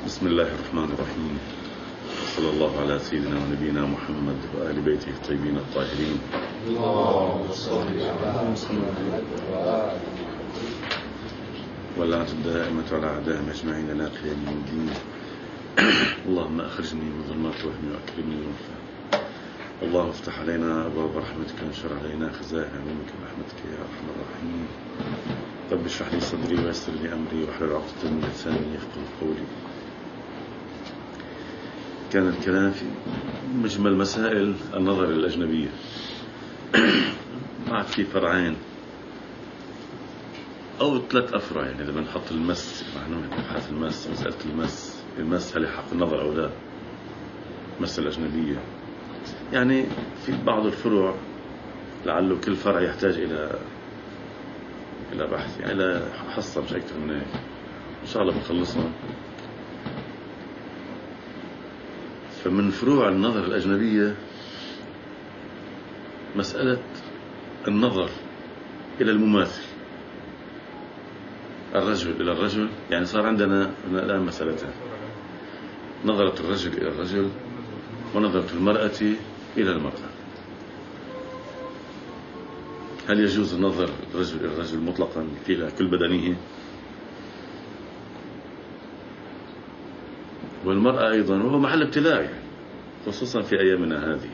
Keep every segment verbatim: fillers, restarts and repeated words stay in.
بسم الله الرحمن الرحيم. صلى الله على سيدنا ونبينا محمد وآل بيته الطيبين الطاهرين. اللهم صل على محمد واللعنة الدائمة على أعدائهم أجمعين لا قيام من الدين. اللهم أخرجني من ظلمات الوهم وأكرمني بالفهم. اللهم افتح علينا أبواب رحمتك وانشر علينا خزائن علومك برحمتك يا أرحم الراحمين. رب اشرح لي صدري ويسر لي أمري واحلل عقدة من لساني يفقهوا قولي. كان الكلام في مجمل مسائل النظر الأجنبية. بعد في فرعين أو ثلاث أفرع، يعني إذا بنحط المس معناه نبحث المس، مسألة المس المس هل يحق النظر أو لا، مسألة الأجنبية. يعني في بعض الفروع لعله كل فرع يحتاج إلى إلى بحث، يعني إلى حصة مش أكثر من هيك. إن شاء الله بنخلصهم. فمن فروع النظر الأجنبية مسألة النظر إلى المماثل، الرجل إلى الرجل. يعني صار عندنا الآن مسألتين: نظرة الرجل إلى الرجل ونظرة المرأة إلى المرأة. هل يجوز النظر الرجل إلى الرجل مطلقا إلى كل بدنه، والمرأة أيضا، وهو محل ابتلاء يعني خصوصا في أيامنا هذه.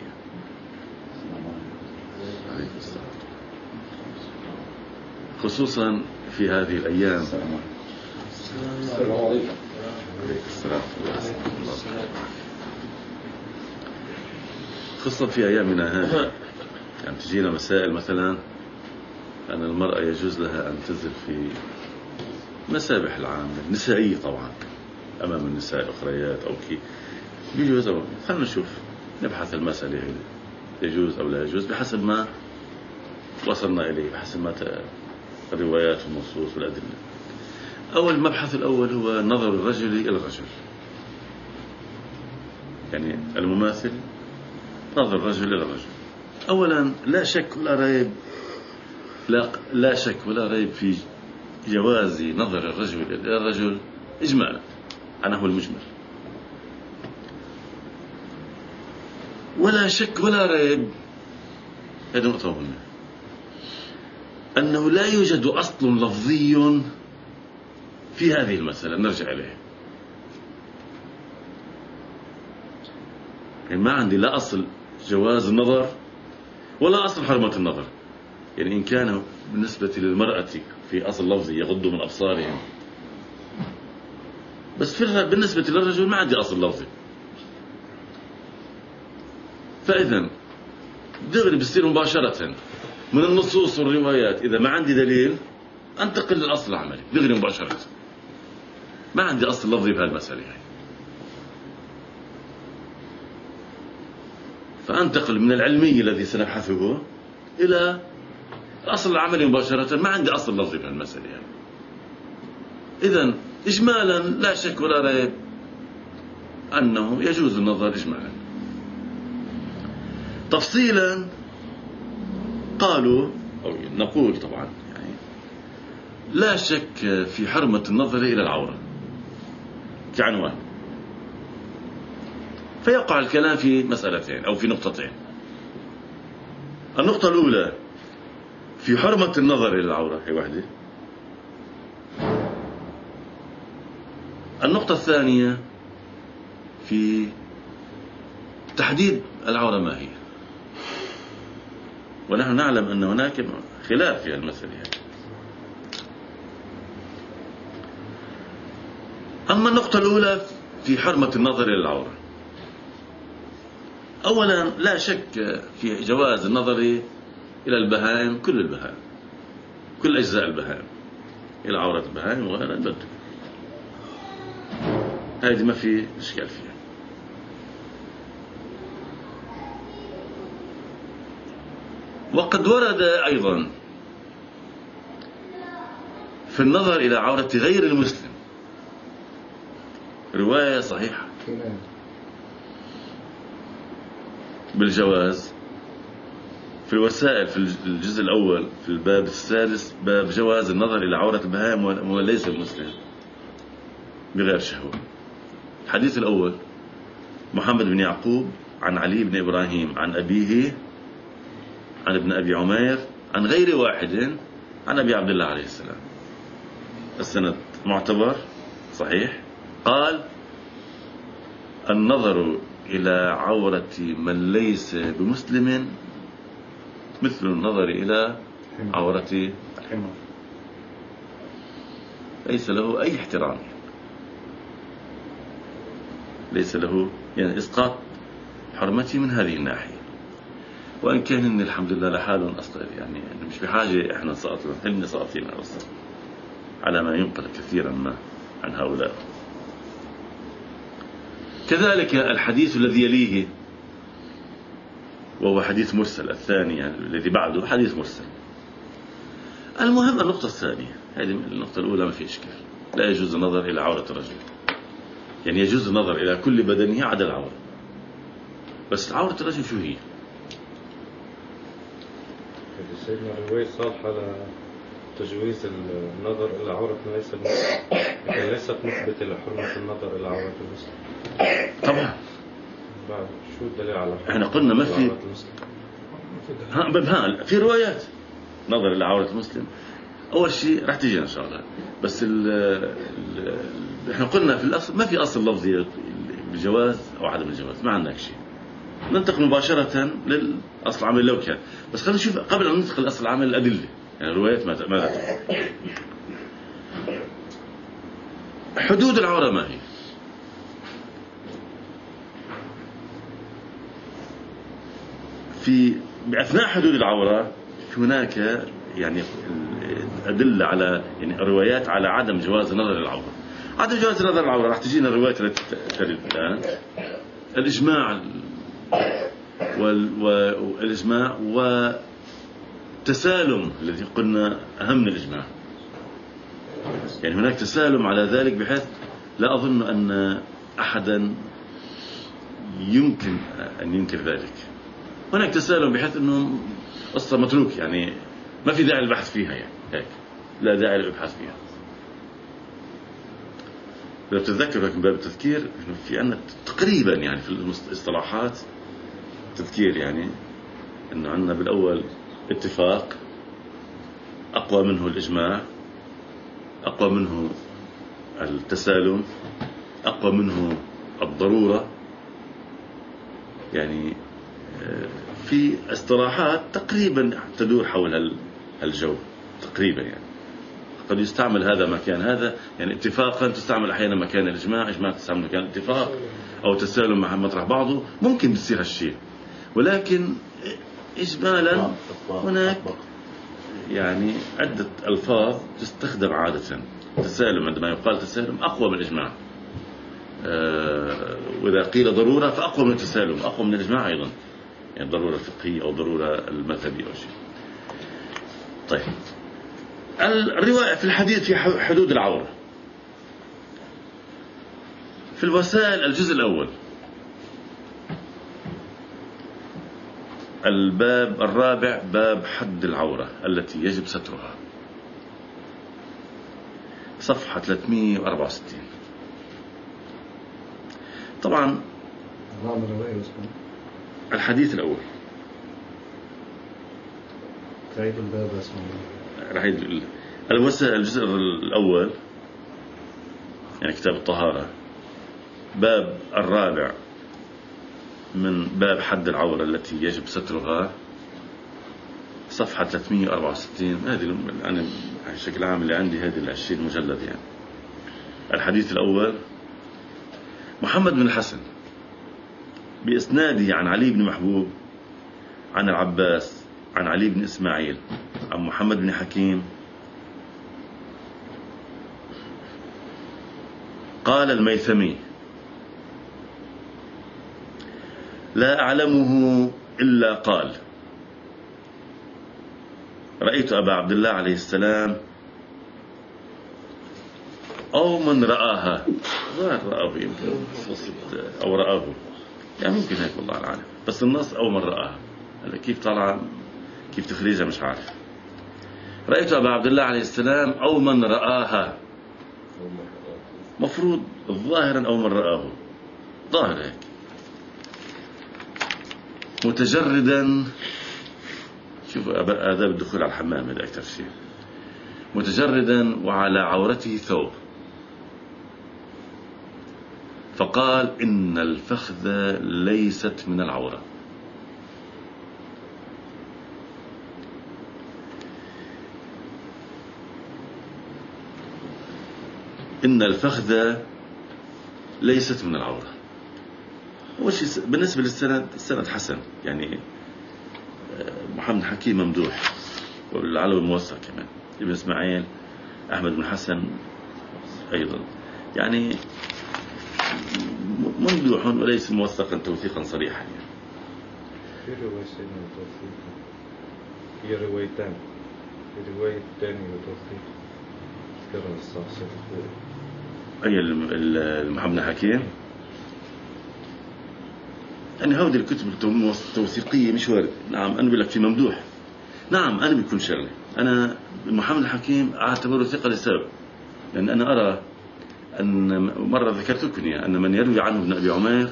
خصوصا في هذه الأيام. السلام عليكم. السلام خصوصا في أيامنا هذه، يعني تجينا مسائل مثلا أن المرأة يجوز لها أن تنزل في مسابح العامة النسائية طبعا أمام النساء الأخريات أو كي يجوز أو خلنا نشوف نبحث المسألة هذه يجوز أو لا يجوز بحسب ما وصلنا إليه، بحسب ما الروايات والنصوص والأدلة. أول مبحث الأول هو نظر الرجل إلى الرجل، يعني المماثل نظر الرجل إلى الرجل. أولا لا شك ولا ريب لا, لا شك ولا ريب في جواز نظر الرجل إلى الرجل إجمالا، أنا هو المجمل. ولا شك ولا ريب، هذه نقطة مهمة، أنه لا يوجد أصل لفظي في هذه المسألة نرجع إليه. يعني ما عندي لا أصل جواز النظر ولا أصل حرمة النظر. يعني إن كان بالنسبة للمرأة في أصل لفظي يغض من أبصارهم، بس في بالنسبة للرجل ما عندي أصل لفظي. فإذا دغري بصير مباشرة من النصوص والروايات، إذا ما عندي دليل أنتقل للأصل العملي دغري مباشرة. ما عندي أصل لفظي بهالمسألة يعني. فأنتقل من العلمي الذي سنبحثه إلى الأصل العملي مباشرة. ما عندي أصل لفظي بهالمسألة يعني. إذن إجمالا لا شك ولا ريب أنه يجوز النظر إجمالا. تفصيلا قالوا أو نقول طبعا يعني لا شك في حرمة النظر إلى العورة كعنوان. فيقع الكلام في مسألتين أو في نقطتين. النقطة الأولى في حرمة النظر إلى العورة، هي واحدة. النقطة الثانية في تحديد العورة ما هي، ونحن نعلم أن هناك خلاف في المسألة. أما النقطة الأولى في حرمة النظر إلى العورة، أولا لا شك في جواز النظر إلى البهائم، كل البهائم، كل أجزاء البهائم، إلى عورة البهائم وغيرها البدو، هذه ما في إشكال فيها. وقد ورد أيضا في النظر إلى عورة غير المسلم رواية صحيحة بالجواز في الوسائل في الجزء الأول في الباب السادس، باب جواز النظر إلى عورة البهائم وليس المسلم بغير شهوة. الحديث الأول محمد بن يعقوب عن علي بن إبراهيم عن أبيه عن ابن أبي عمير عن غير واحد عن أبي عبد الله عليه السلام. السند معتبر صحيح. قال النظر إلى عورة من ليس بمسلم مثل النظر إلى عورة الحمار، ليس له أي احترام، ليس له يعني إسقاط حرمتي من هذه الناحية. وإن كان إن الحمد لله لحال أصلا يعني مش بحاجة إحنا سقطنا إحنا سقطين أصلا على ما ينقل كثيرا ما عن هؤلاء. كذلك الحديث الذي يليه وهو حديث مرسل الثاني يعني الذي بعده حديث مرسل. المهم النقطة الثانية، هذه النقطة الأولى ما في إشكال، لا يجوز النظر إلى عورة الرجل، يعني يجوز النظر إلى كل بدنه عدا العورة، بس عورة الرجل شو هي؟ سيدنا الرواية صالحة لتجويز النظر إلى عورة ليس المسلم، لكن ليست مثبتة لحرمة النظر إلى عورة المسلم. طبعا. بعد شو الدليل على حرمة احنا قلنا ما في عورة المسلم؟ ها ها في روايات نظر إلى عورة المسلم. أول شيء راح تيجي إن شاء الله، بس ال ال احنا قلنا في الأصل ما في أصل لفظي بالجواز أو عدم الجواز، ما عندك شيء. ننتقل مباشرة للأصل العمل لو كان، بس خلينا نشوف قبل أن ندخل الأصل العمل الأدلة، يعني الروايات ماذا ماذا تقول. حدود العورة ما هي؟ في بأثناء حدود العورة هناك يعني أدلة على يعني روايات على عدم جواز نظر العورة. عدم جواز نظر العورة راح تجينا الروايات التي ترد الآن، الإجماع والإجماع والتسالم الذي قلنا أهم من الإجماع، يعني هناك تسالم على ذلك بحيث لا أظن أن أحدا يمكن أن ينكر ذلك. هناك تسالم بحيث أنه قصة متروك، يعني ما في داعي للبحث فيها، يعني هيك لا داعي للبحث فيها. لو تتذكر من باب التذكير إنه في عندنا تقريبا يعني في الاصطلاحات تذكير، يعني إنه عندنا بالأول اتفاق أقوى منه الإجماع، أقوى منه التسالم، أقوى منه الضرورة، يعني في اصطلاحات تقريبا تدور حول هالجو تقريبا. يعني قد يستعمل هذا مكان هذا، يعني اتفاقا تستعمل أحيانا مكان الإجماع، إجماع تستعمل مكان الاتفاق، أو تسالم مع مطرح بعضه، ممكن بتصير هالشيء. ولكن إجمالا هناك يعني عدة ألفاظ تستخدم عادة. تسالم عندما يقال تسالم أقوى من الإجماع، أه وإذا قيل ضرورة فأقوى من التسالم، أقوى من الإجماع أيضا، يعني ضرورة الفقهية أو ضرورة المذهبية أو شيء. طيب الرواية في الحديث في حدود العورة في الوسائل الجزء الأول الباب الرابع باب حد العورة التي يجب سترها، صفحة ثلاثمئة وأربعة وستين. طبعا الحديث الأول تعيد الباب اسمه رحيد الوسائل الجزء الأول يعني كتاب الطهارة، باب الرابع من باب حد العورة التي يجب سترها، صفحة ثلاثمئة وأربعة وستين. هذه أنا بشكل عام اللي عندي هذه العشرين مجلد. يعني الحديث الأول محمد بن الحسن بإسناده عن علي بن محبوب عن العباس عن علي بن إسماعيل عن محمد بن حكيم قال الميثمي لا أعلمه إلا قال رأيت أبا عبد الله عليه السلام أو من رآها، رآه يمكن أو رآه، يعني ممكن هيك والله العالم، بس النص أو من رآها. هلا كيف طالعة كيف تخريجها مش عارف. رأيت أبا عبد الله عليه السلام أو من رآها، مفروض ظاهرا أو من رآه، ظاهر هيك. متجردا، شوف آداب الدخول على الحمام هذا أكثر شيء. متجردا وعلى عورته ثوب، فقال إن الفخذ ليست من العورة. إن الفخذ ليست من العورة. أول شيء بالنسبة للسند، السند حسن، يعني محمد حكيم ممدوح، والعلوي موثق كمان، ابن إسماعيل أحمد بن حسن أيضا، يعني ممدوح وليس موثقا توثيقا صريحا. يعني في رواية سيدنا توثيق، هي روايتان، رواية ثانية وتوثيق ذكرها الصحيح. أي المحمد حكيم، يعني هودي الكتب التوثيقية مش وارد. نعم أنا بقول لك في ممدوح، نعم أنا بكون شغلة، أنا محمد الحكيم أعتبره ثقة لسبب، لأن أنا أرى أن مرة ذكرت لكم أن من يروي عنه ابن أبي عمير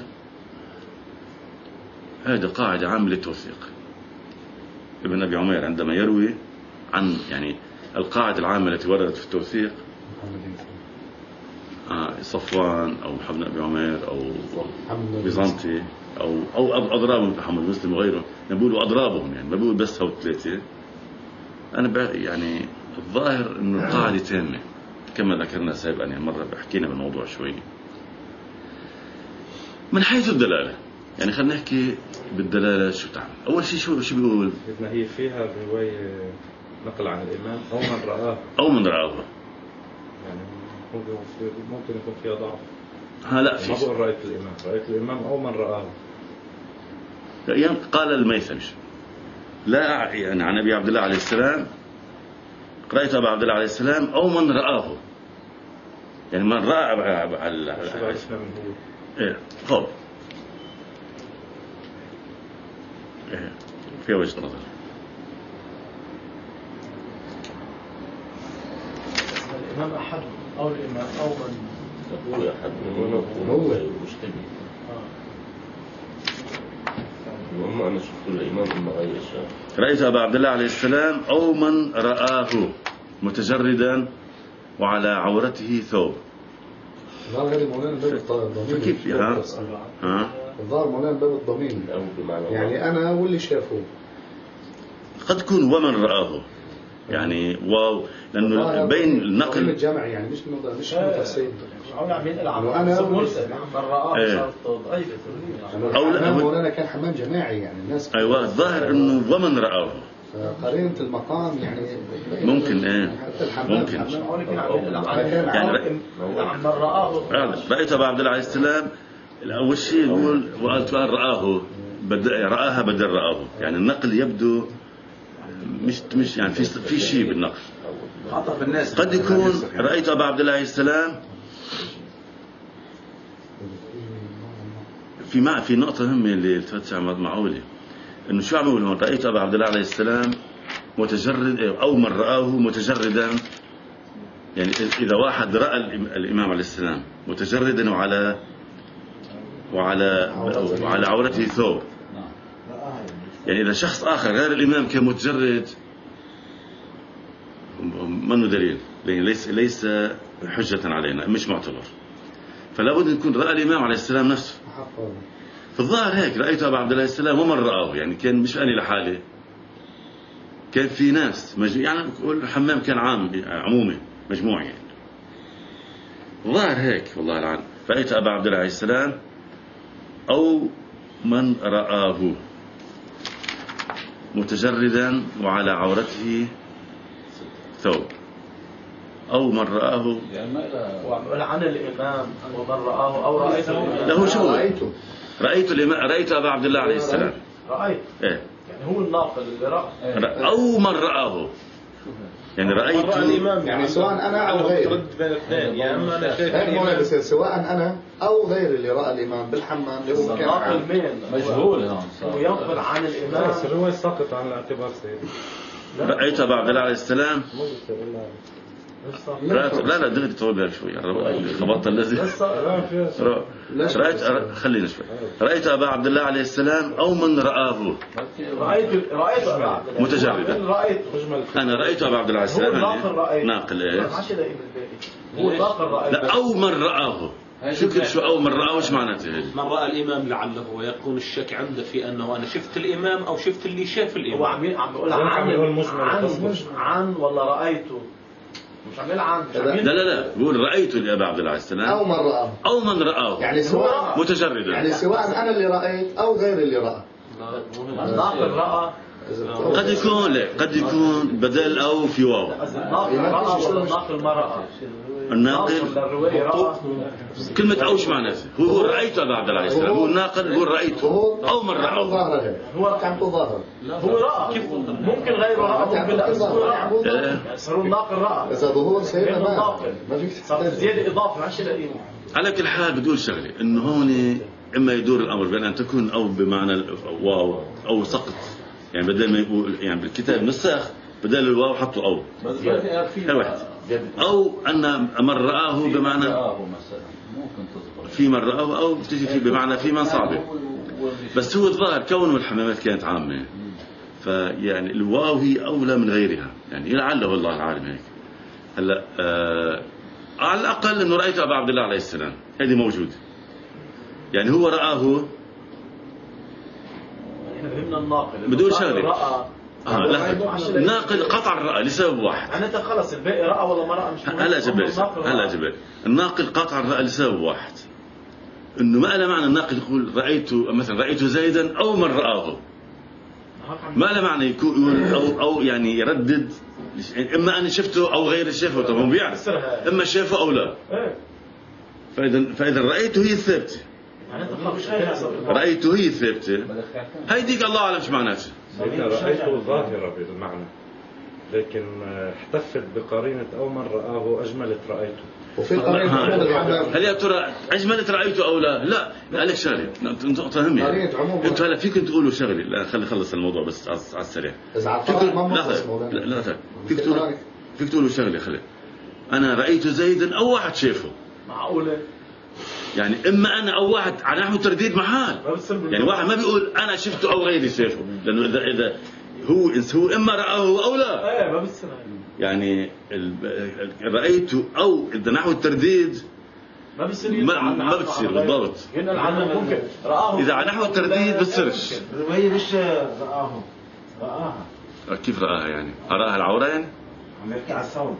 هذا قاعدة عامة للتوثيق. ابن أبي عمير عندما يروي عن، يعني القاعدة العامة التي وردت في التوثيق، آه صفوان أو محمد أبي عمير أو بيزنطي أو أو أضرابهم محمد مسلم وغيره، نقولوا أضرابهم، يعني ما بقول بس هو ثلاثة. أنا يعني الظاهر إنه القاعدة تامة كما ذكرنا سابقا، يعني مرة حكينا بالموضوع شوي. من حيث الدلالة، يعني خلينا نحكي بالدلالة شو تعمل. أول شيء شو شو بيقول؟ إذا هي فيها رواية نقل عن الإمام أو من رآه أو من رآه، يعني ممكن يكون فيها ضعف. ها لا في. ما بقول رأيت الإمام، رأيت الإمام أو من رآه. يعني قال الميثمش لا، يعني عن أبي عبد الله عليه السلام، رأيت أبا عبد الله عليه السلام أو من رآه، يعني من رأى على شو عرفنا من هو؟ إيه قول إيه في وجه نظر. الإمام أحد أو الإمام أو من يقول أحد هو المجتمع. وما أنا شفت الإمام إما غير شاف. رأيت أبا عبد الله عليه السلام أو من رآه متجردا وعلى عورته ثوب. الظاهر غير مولانا باب الضمين. كيف ها؟ ها؟ الظاهر مولانا باب الضمين، يعني أنا واللي شافوه. قد يكون ومن رآه، يعني واو، لأنه بين النقل الجمع، يعني مش مش متفصيل. أنا من رآه أو لا، مولانا كان حمام جماعي، يعني الناس. أيوة الظاهر إنه ومن رآه. قرينة المقام يعني ممكن إيه ممكن يعني من رآه. رأيت أبا عبد الله عليه السلام، أول شيء يقول وقالت رآه، رآها بدل رآه، يعني النقل يبدو مش مش يعني في في شيء بالنقل. قد يكون رأيت أبا عبد الله عليه السلام في مع في نقطة مهمة اللي التفتش عماد معولي، إنه شو عم يقول هون؟ رأيت أبا عبد الله عليه السلام متجرد أو من رآه متجردا، يعني إذا واحد رأى الإمام عليه السلام متجردا وعلى وعلى وعلى عورته ثوب، يعني إذا شخص آخر غير الإمام كان متجرد منه دليل، ليس ليس حجة علينا، مش معتبر، فلا بد أن يكون رأى الإمام عليه السلام نفسه. في الظاهر هيك رأيت أبا عبد الله السلام ومن رآه، يعني كان مش أنا لحالي، كان في ناس مج... يعني الحمام كان عام عمومي مجموعة، يعني الظاهر هيك والله العالم. رأيت أبا عبد الله عليه السلام أو من رآه متجردا وعلى عورته ثوب أو من رآه عن الإمام ومن رآه أو رأيت الإمام. له شو رأيته رأيت الإمام رأيت أبا عبد الله عليه السلام رأيت إيه، يعني هو الناقل اللي رأى أو من رآه، يعني رأيت الإمام، يعني سواء أنا أو غيري، يا أما أنا شايف سواء أنا أو غير اللي رأى الإمام بالحمام اللي هو الناقل مين مجهول هون، وينقل عن الإمام. بس الرواية ساقط عن الاعتبار سيدي. رأيت أبا عبد الله عليه السلام رأيت لا لا دغري طول بالك شوي خبطت الذي رأيت خلينا شوي رأيت أبا عبد الله عليه السلام أو من رآه رأيت رأيت أبا عبد الله متجردا. رأيت أنا رأيت أبا عبد الله عليه السلام ناقل إيه هو ناقل رأيت لا أو من رآه شو كل شو أو من رآه وش معناته هذه؟ من رأى الإمام لعله ويكون الشك عنده في أنه أنا شفت الإمام أو شفت اللي شاف الإمام. هو عم عم بقول عن عن عن ولا رأيته مش عم عن لا لا لا بقول رأيت لأبا عبد الله عليه السلام أو من رآه أو من رآه يعني سواء متجردا يعني سواء أنا اللي رأيت أو غير اللي رأى. الناقل رأى قد يكون لا قد يكون بدل أو في واو. الناقل رأى ولا الناقل ما رأى. الناقل الرواية رأى كلمة أو شو معناته؟ هو رأيت أبا عبد الله عليه السلام هو الناقل يقول رأيته أو من رآه. هو كان ظاهر هو رأى كيف ممكن غيره رأى ممكن لا هو رأى صار الناقل رأى إذا ظهور سيدنا ما ما فيك صار زيادة إضافة ما شيء قديم. على كل حال بدول شغلة إنه هون إما يدور الأمر بين أن تكون أو بمعنى واو أو سقط يعني بدل ما يقول يعني بالكتاب نسخ بدل الواو حطوا أو هاي واحد أو أن من رآه بمعنى في من رآه أو بتجي في بمعنى في من صعبه. بس هو الظاهر كونه الحمامات كانت عامة فيعني الواو هي أولى من غيرها يعني لعله الله العالم هيك. هلا آه على الأقل إنه رأيت أبا عبد الله عليه السلام هذه موجود يعني هو رآه فهمنا الناقل بدون شغله اه لا الناقل قطع الرأى لسبب واحد. معناتها خلص الباقي رأى ولا ما رأى مش مهم. هلا جبل هلا جبل الناقل قطع الرأى لسبب واحد انه ما له معنى الناقل يقول رأيت مثلا رأيت زيدا او من رآه ما له معنى يقول او او يعني يردد اما انا شفته او غير شافه. طب هو بيعرف اما شافه او لا. فاذا فاذا رأيته هي الثابته رأيته هي الثابته هيديك الله اعلم شو معناته. رأيته ظاهرة بالمعنى لكن احتفت بقرينة أو من رآه أجملت رأيته. وفي قرينة هل يا ترى أجملت رأيته أو لا؟ لا قالك شغلة نقطة أهمة. أنتوا هلا فيكم تقولوا شغلة لا خلي خلص الموضوع بس على السريع. لا لا لا فيك تقولوا فيك تقولوا شغلة خلي أنا رأيت زيدا أو واحد شافه. معقولة يعني إما أنا أو واحد على نحو ترديد محال يعني واحد ما بيقول أنا شفته أو غيري شافه لأنه إذا إذا هو هو إما رآه أو لا. إيه ما بصير يعني رأيته أو إذا نحو الترديد ما بصير ما ما بتصير بالضبط. هنا العلم ممكن رآه إذا على نحو الترديد بتصيرش. الرواية مش رآه رآها كيف رآها يعني؟ أراها العورة يعني؟ عم يحكي على الصوت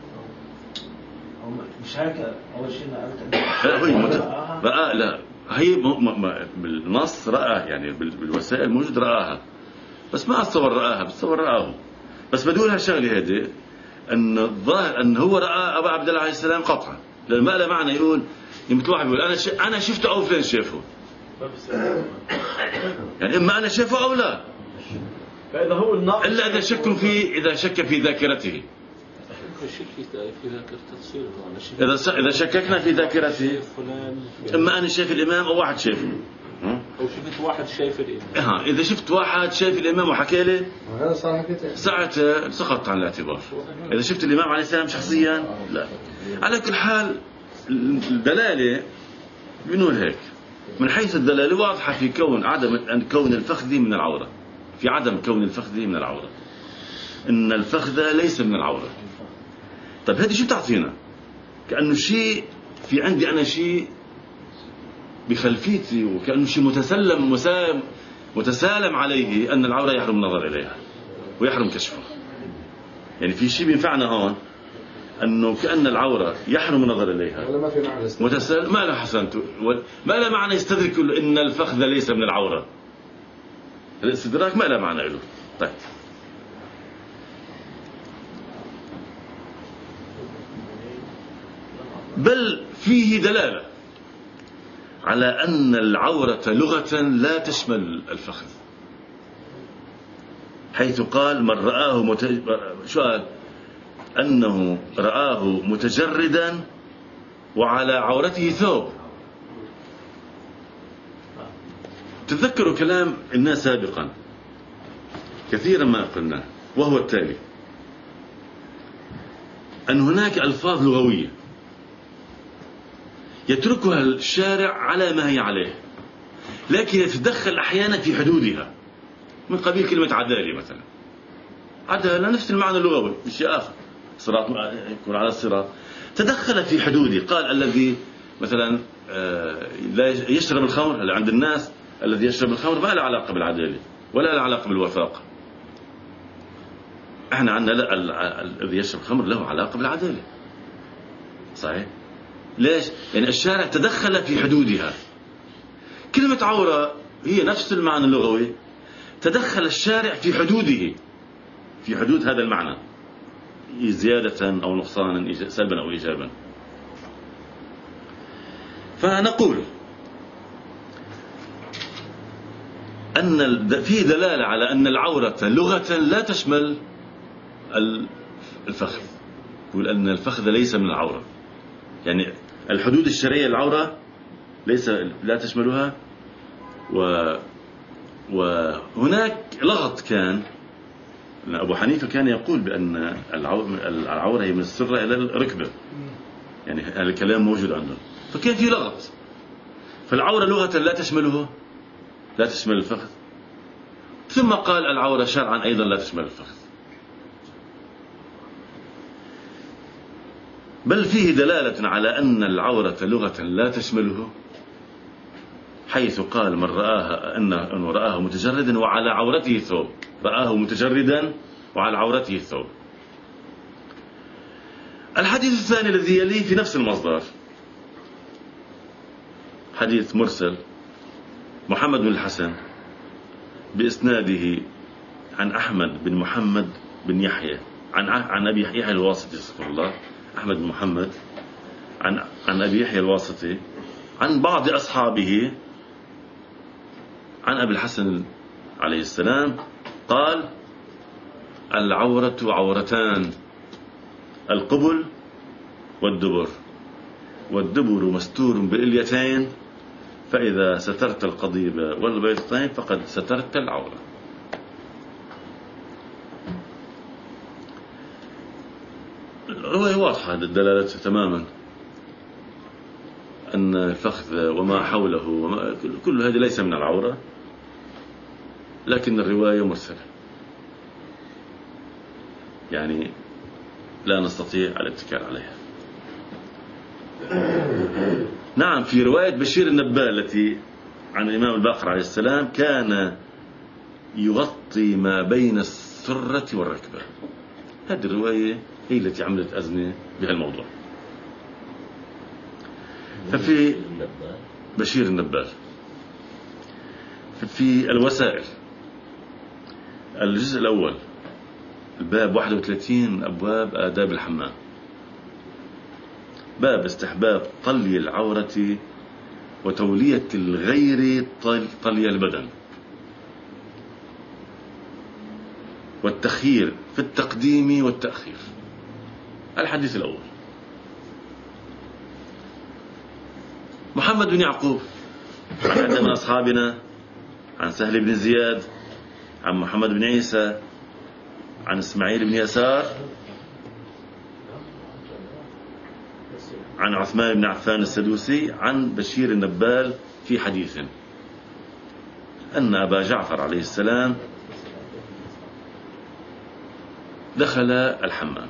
مش هيك أول شيء نقلت. لا هي مت... رأى لا هي م... م... بالنص رأى يعني بالوسائل موجود رآها بس ما أتصور رآها بتصور رآه. بس بدون هالشغلة هذه أن الظاهر أن هو رأى أبا عبد الله عليه السلام قطعا لأن ما له معنى يقول مثل واحد يقول أنا ش... أنا شفته أو فلان شافه يعني إما أنا شافه أو لا. فإذا هو الناقل إلا إذا شك في إذا شك في ذاكرته. إذا إذا شككنا في ذاكرته إما أنا شايف الإمام أو واحد شايفه أو شفت واحد شايف الإمام. ها إذا شفت واحد شايف الإمام وحكى لي هذا صار حكيته ساعتها سقطت عن الاعتبار. إذا شفت الإمام عليه السلام شخصيا لا. على كل حال الدلالة بنقول هيك من حيث الدلالة واضحة في كون عدم أن كون الفخذ من العورة في عدم كون الفخذ من العورة إن الفخذ ليس من العورة. طيب هذه شو بتعطينا؟ كأنه شيء في عندي أنا شيء بخلفيتي وكأنه شيء متسلم مسام متسالم عليه أن العورة يحرم النظر إليها ويحرم كشفها. يعني في شيء بينفعنا هون أنه كأن العورة يحرم النظر إليها ولا ما في معنى متسالم ما له حسنته ما له معنى يستدرك إن الفخذ ليس من العورة. الاستدراك ما له معنى له. طيب بل فيه دلالة على أن العورة لغة لا تشمل الفخذ حيث قال من رآه متج... شو قال أنه رآه متجردا وعلى عورته ثوب. تذكروا كلام الناس سابقا كثيرا ما قلنا وهو التالي أن هناك ألفاظ لغوية يتركها الشارع على ما هي عليه، لكن يتدخل أحيانا في حدودها، من قبيل كلمة عدالة مثلا. عدالة نفس المعنى اللغوي بشيء آخر، صراط يكون على الصراط، تدخل في حدوده. قال الذي مثلا لا يشرب الخمر، اللي عند الناس الذي يشرب الخمر ما له علاقة بالعدالة ولا له علاقة بالوفاق. احنا عندنا الذي يشرب الخمر له علاقة بالعدالة، صحيح؟ ليش؟ يعني الشارع تدخل في حدودها. كلمة عورة هي نفس المعنى اللغوي، تدخل الشارع في حدوده، في حدود هذا المعنى، زيادة أو نقصانا، سلبا أو إيجابا. فنقول أن في دلالة على أن العورة لغة لا تشمل الفخذ. يقول أن الفخذ ليس من العورة، يعني الحدود الشرعية العورة ليس لا تشملها. و وهناك لغط كان، أبو حنيفة كان يقول بأن العورة هي من السرة إلى الركبة، يعني هذا الكلام موجود عندهم، فكان في لغط. فالعورة لغة لا تشمله، لا تشمل الفخذ. ثم قال العورة شرعا أيضا لا تشمل الفخذ. بل فيه دلالة على أن العورة لغة لا تشمله، حيث قال من رآها أنه رآه متجردا وعلى عورته ثوب، رآه متجردا وعلى عورته ثوب. الحديث الثاني الذي يليه في نفس المصدر، حديث مرسل محمد بن الحسن بإسناده عن أحمد بن محمد بن يحيى عن عن أبي يحيى الواسطي، استغفر الله، أحمد بن محمد عن عن أبي يحيى الواسطي عن بعض أصحابه عن أبي الحسن عليه السلام قال: العورة عورتان، القبل والدبر، والدبر مستور بالإليتين، فإذا سترت القضيب والبيضتين فقد سترت العورة. الرواية واضحة الدلالة تماما أن الفخذ وما حوله وما كل هذا ليس من العورة، لكن الرواية مرسلة، يعني لا نستطيع الاتكال عليها. نعم، في رواية بشير النبال التي عن الإمام الباقر عليه السلام كان يغطي ما بين السرة والركبة. هذه الرواية هي التي عملت أزمة بهالموضوع. ففي بشير النبال في الوسائل الجزء الأول الباب واحد وثلاثين أبواب آداب الحمام، باب استحباب طلي العورة وتولية الغير طلي البدن، والتخيير في التقديم والتأخير. الحديث الأول محمد بن يعقوب عن عدة من أصحابنا عن سهل بن زياد عن محمد بن عيسى عن إسماعيل بن يسار عن عثمان بن عفان السدوسي عن بشير النبال في حديث أن أبا جعفر عليه السلام دخل الحمام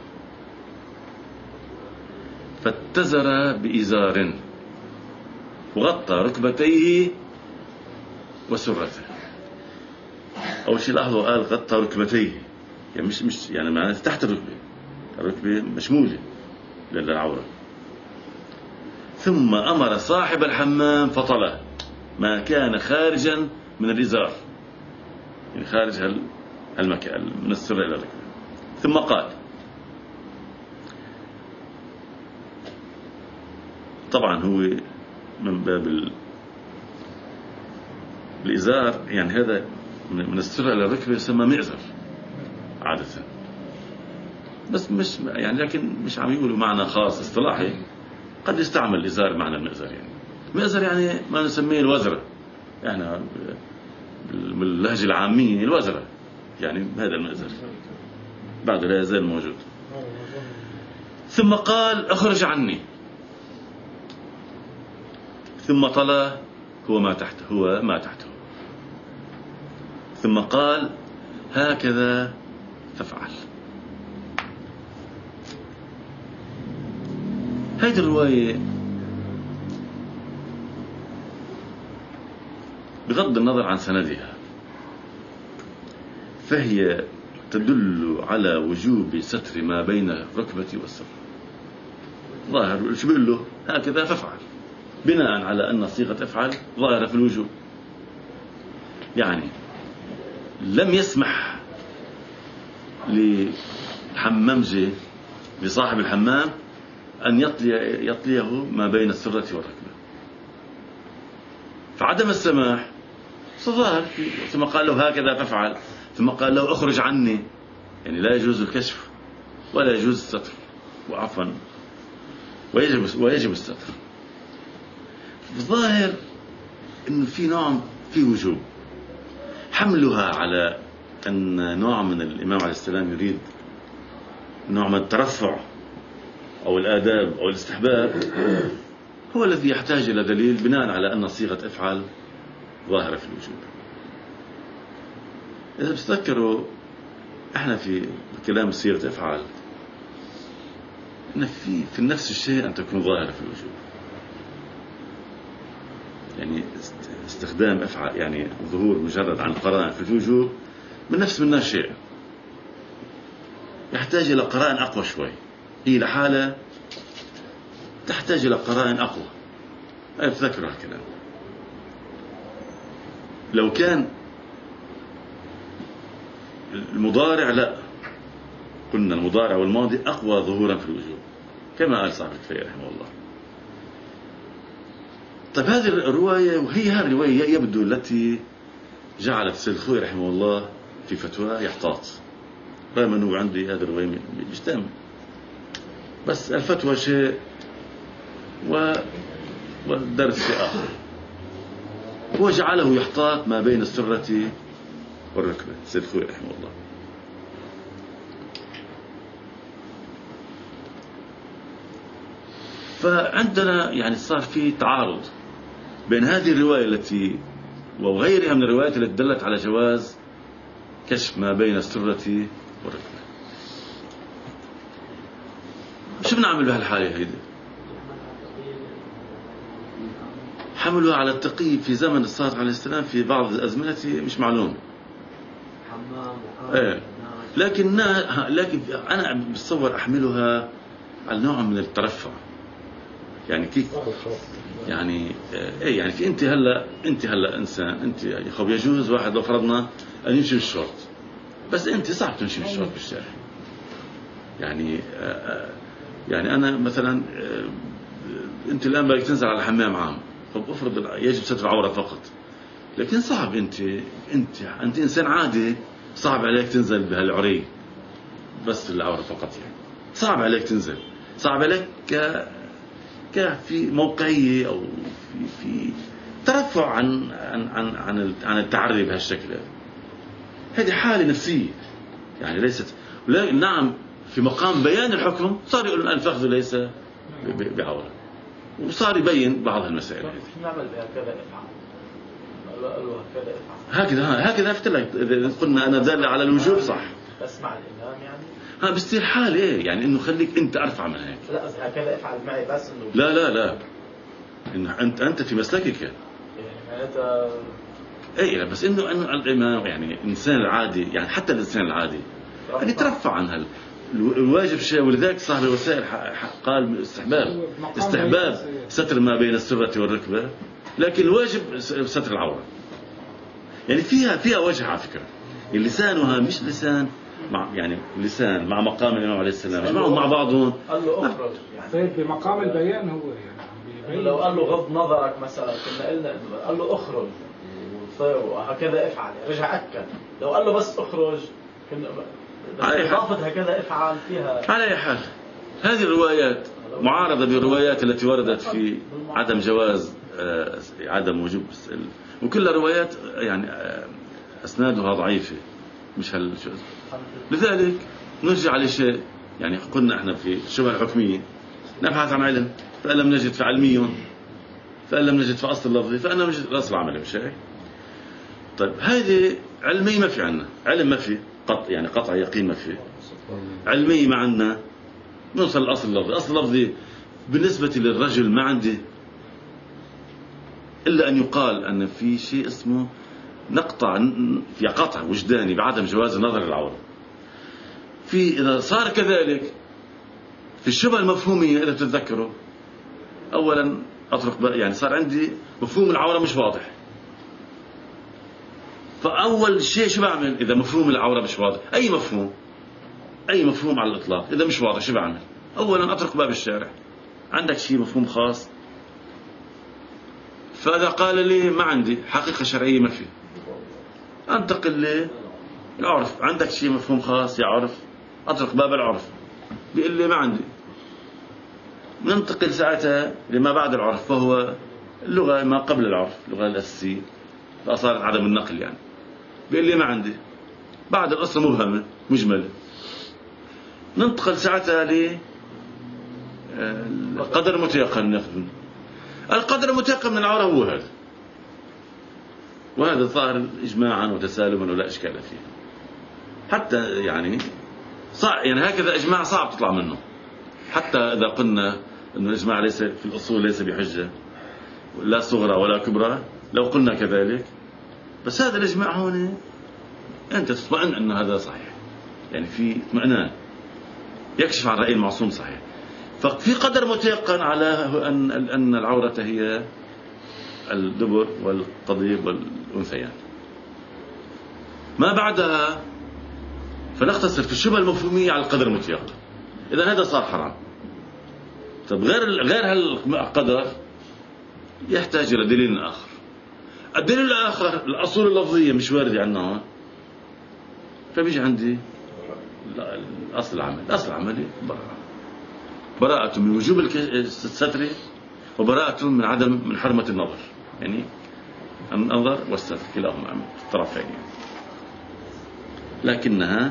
فاتزر بإزار وغطى ركبتيه وسرته. أول شيء لاحظوا قال غطى ركبتيه، يعني مش مش يعني معناه تحت الركبة، الركبة مشمولة للعورة. ثم أمر صاحب الحمام فطله ما كان خارجا من الإزار، يعني خارج هالمكان من السرة إلى الركبة. ثم قال، طبعا هو من باب الإزار، يعني هذا من السرة إلى الركبة يسمى مئزر عادة، بس مش يعني لكن مش عم يقولوا معنى خاص اصطلاحي، قد يستعمل الإزار معنى المئزر. يعني مئزر يعني ما نسميه الوزرة، يعني باللهجة العامية الوزرة، يعني هذا المئزر بعد لا يزال موجود. ثم قال اخرج عني، ثم طلى هو ما تحته هو ما تحته ثم قال هكذا فافعل. هذه الرواية بغض النظر عن سندها فهي تدل على وجوب ستر ما بين الركبة والسرة. ظاهر شو بيقول له هكذا فافعل، بناء على أن صيغة افعل ظاهرة في الوجوب. يعني لم يسمح لحمامجة لصاحب الحمام أن يطلي يطليه ما بين السرة والركبة، فعدم السماح ظاهر. ثم قال له هكذا فافعل، ثم قال له اخرج عني، يعني لا يجوز الكشف ولا يجوز الستر، وعفوا ويجب ويجب الستر. الظاهر انه في نوع في وجوب. حملها على ان نوع من الامام عليه السلام يريد نوع من الترفع او الاداب او الاستحباب هو الذي يحتاج الى دليل بناء على ان صيغه افعل ظاهره في الوجوب. اذا بتذكروا احنا في كلام صيغه افعل ان في في نفس الشيء ان تكون ظاهره في الوجوب. يعني استخدام افعل يعني ظهور مجرد عن قرائن في الوجوب من نفس من شيء يحتاج الى قرائن اقوى شوي، هي لحالة تحتاج الى قرائن اقوى. انا بتذكر هالكلام. لو كان المضارع لا، قلنا المضارع والماضي اقوى ظهورا في الوجوب كما قال صاحب الكفاية رحمه الله. طيب هذه الرواية وهي هذه الرواية يبدو التي جعلت السيد الخوئي رحمه الله في فتواه يحتاط، رغم أنه عندي هذه الرواية مش تام، بس الفتوى شيء والدرس شيء آخر. هو جعله يحتاط ما بين السرة والركبة السيد الخوئي رحمه الله. فعندنا يعني صار في تعارض بين هذه الرواية التي وغيرها من الروايات التي دلت على جواز كشف ما بين السرة والركبة. شو بنعمل بهالحالة هيدي؟ حملوا على التقي في زمن الصادق عليه السلام في بعض الأزمنة مش معلوم. ايه لكن لكن أنا بتصور أحملها على نوع من الترفع. يعني كيف يعني ايه يعني في انت هلا انت هلا انسان انت يا اخو يجوز واحد لو فرضنا ان يمشي بالشورت، بس انت صعب تمشي بالشورت بالشارع. يعني يعني انا مثلا انت الان بدك تنزل على حمام عام، طب افرض يجب ستر العوره فقط، لكن صعب انت انت انت انسان عادي صعب عليك تنزل بهالعري بس العوره فقط. يعني صعب عليك تنزل، صعب عليك ك في موقعية أو في في ترفع عن عن عن عن عن التعري بهالشكل. هذه حالة نفسية يعني ليست. نعم في مقام بيان الحكم صار يقول الفخذ ليس بعورة، وصار يبين بعض المسائل. شو نعمل بهكذا افعل؟ قالوا هكذا افعل هكذا هكذا افتلك. إذا قلنا أنا دال على الوجوب صح، اسمع الإمام يعني ها بصير حال ايه يعني انه خليك انت ارفع من هيك. لا هكذا افعل معي بس انه لا لا لا انه انت انت في مسلكك يعني معناتها ايه بس انه انه الامام يعني الانسان العادي يعني حتى الانسان العادي يعني يترفع عن هال الواجب شيء. ولذلك صاحب الوسائل قال استحباب استحباب ستر ما بين السرة والركبة، لكن الواجب ستر العورة. يعني فيها فيها وجه على فكرة. اللسانها مش لسان مع يعني لسان مع مقام الإمام عليه السلام يجمعهم مع بعضهم. قال له اخرج يعني طيب بمقام البيان هو يعني لو قال له غض نظرك مثلا كنا قلنا قال له اخرج وهكذا افعل رجع أكد. لو قال له بس اخرج كنا إضافة هكذا افعل فيها. على أي حال هذه الروايات معارضة بالروايات التي وردت في عدم جواز عدم وجوب، وكلها روايات يعني أسنادها ضعيفة مش هالجزء. لذلك نرجع لشيء يعني قلنا احنا في الشبهة الحكمية نبحث عن علم، فإن لم نجد فعلمي، فإن لم نجد فأصل لفظي، فإن لم نجد الأصل عملي. مش هيك؟ طيب هذه علمي ما في عنا، علم ما في قطع، يعني قطع يقين ما في، علمي ما عنا، نوصل الأصل اللفظي. أصل لفظي بالنسبة للرجل ما عندي إلا أن يقال أن في شيء اسمه نقطع، في قطع وجداني بعدم جواز النظر للعورة. في إذا صار كذلك في الشبهة المفهومية، إذا تتذكروا أولا أطرق بقى، يعني صار عندي مفهوم العورة مش واضح، فأول شيء شو بعمل إذا مفهوم العورة مش واضح؟ أي مفهوم، أي مفهوم على الإطلاق إذا مش واضح شو بعمل؟ أولا أطرق باب الشارع، عندك شيء مفهوم خاص؟ فإذا قال لي ما عندي حقيقة شرعية ما في، أنتقل لي العرف، عندك شيء مفهوم خاص يا عرف؟ أطرق باب العرف، بيقول لي ما عندي، ننتقل ساعتها لما بعد العرف، فهو اللغة ما قبل العرف، اللغة الأساسية، فصارت عدم النقل يعني. بيقول لي ما عندي، بعد القصة مبهمة مجملة، ننتقل ساعتها ل القدر المتيقن. ناخذ القدر المتيقن من العورة هو هذا، وهذا ظاهر إجماعا وتسالما ولا إشكال فيه، حتى يعني صعب، يعني هكذا إجماع صعب تطلع منه، حتى إذا قلنا أن الإجماع ليس في الأصول ليس بحجة لا صغرى ولا كبرى، لو قلنا كذلك، بس هذا الإجماع هون أنت تطمئن أن هذا صحيح، يعني في اطمئنان يكشف عن رأي المعصوم صحيح. ففي قدر متيقن على أن أن العورة هي الدبر والقضيب والأنثيان. ما بعدها فنختصر في الشبهة المفهومية على القدر المتيقن، إذا هذا صار حرام. طب غير غير هالقدر يحتاج إلى دليل آخر. الدليل الآخر الأصول اللفظية مش واردة عنا، فبيجي عندي الأصل العملي. الأصل العملي براءة، براءة من وجوب الستر، وبراءة من عدم من حرمة النظر، يعني النظر والستر كلاهما عمل الطرفين يعني. لكنها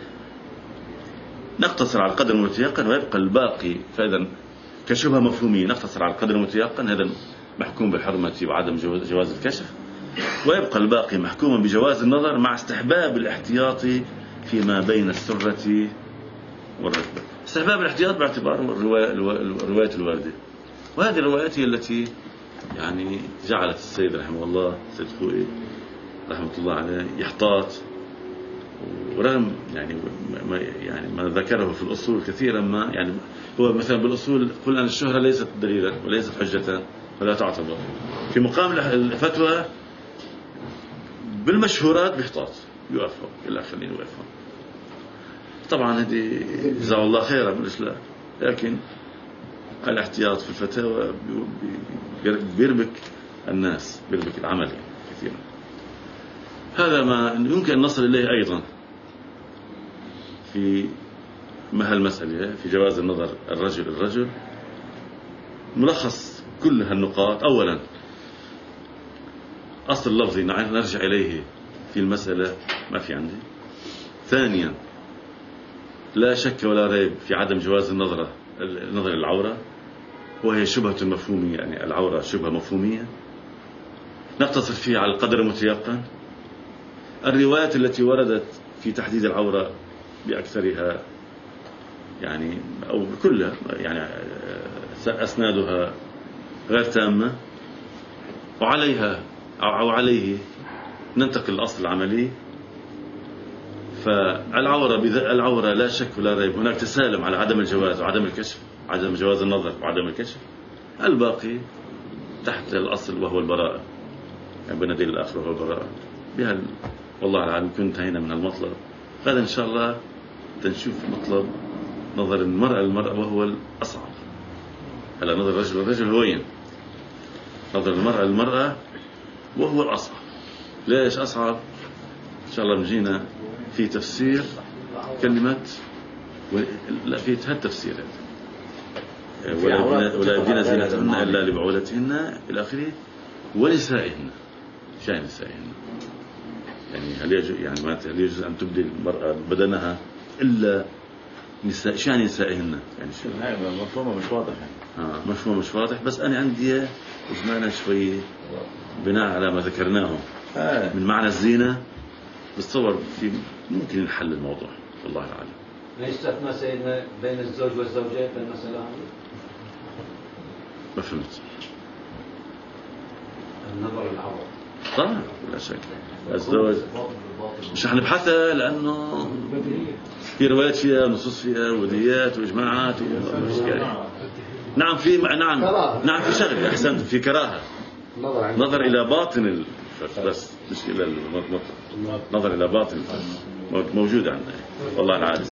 نقتصر على القدر المتيقن ويبقى الباقي، فإذا كشبهة مفهومية نقتصر على القدر المتيقن، هذا محكوم بالحرمة وعدم جواز الكشف، ويبقى الباقي محكوما بجواز النظر مع استحباب الاحتياط فيما بين السرة والركبة. استحباب الاحتياط باعتبار الرواية الواردة، وهذه الروايات هي التي يعني جعلت السيد رحمه الله سيد خوئي رحمة الله عليه يحتاط، ورغم يعني ما يعني ما ذكره في الأصول كثيرا، ما يعني هو مثلا بالأصول قل أن الشهرة ليست دليلا وليست حجة فلا تعتبر، في مقام الفتوى بالمشهورات بيحتاط يوافق إلا خلينا يوافق. طبعا هذه جزاه الله خيرا بالإسلام، لكن الاحتياط في الفتاوى بيربك الناس، بيربك العمل كثيرا. هذا ما يمكن أن نصل إليه أيضا في هالمسألة في جواز النظر الرجل الرجل. ملخص كل هالنقاط: أولا أصل اللفظي نرجع إليه في المسألة ما في عندي. ثانيا لا شك ولا ريب في عدم جواز النظرة النظر العورة، وهي شبهة المفهومية، يعني العورة شبهة مفهومية نقتصر فيها على القدر المتيقن. الروايات التي وردت في تحديد العورة بأكثرها يعني أو كلها يعني أسنادها غير تامة، وعليها أو عليه ننتقل للأصل العملي. فالعورة العورة لا شك ولا ريب هناك تسالم على عدم الجواز وعدم الكشف، عدم جواز النظر وعدم الكشف. الباقي تحت الأصل وهو البراءة، يعني بنديل الآخر وهو البراءة. بها والله العالم كنت انتهينا من المطلب. غدا إن شاء الله تنشوف مطلب نظر المرأة للمرأة وهو الأصعب. هلا نظر الرجل للرجل هوين، نظر المرأة للمرأة وهو الأصعب. ليش أصعب؟ إن شاء الله نجينا في تفسير كلمة و... لا في هالتفسير ولا ولا يبدين زينتهن إلا لبعولتهن إلى آخره ونسائهن. شأن نسائهن يعني هل يجوز يعني ما هل يجوز أن تبدي المرأة بدنها إلا نساء شو يعني نسائهن يعني شو هاي مفهومه مش واضح يعني. اه مفهوم مش واضح بس انا عندي اجمالا شوي بناء على ما ذكرناه آه. من معنى الزينه بتصور في ممكن نحل الموضوع والله اعلم. لا يستثنى سيدنا بين الزوج والزوجة في المسألة هذه؟ ما فهمت. النظر العورة طبعا لا شك الزوج مش رح نبحثها لانه في روايات فيها نصوص فيها وديات واجماعات واشكال. نعم في نعم نعم في شغله احسنت في كراهه نظر الى باطن الفرد بس مش الى النظر الى باطن موجود عندنا والله العالم.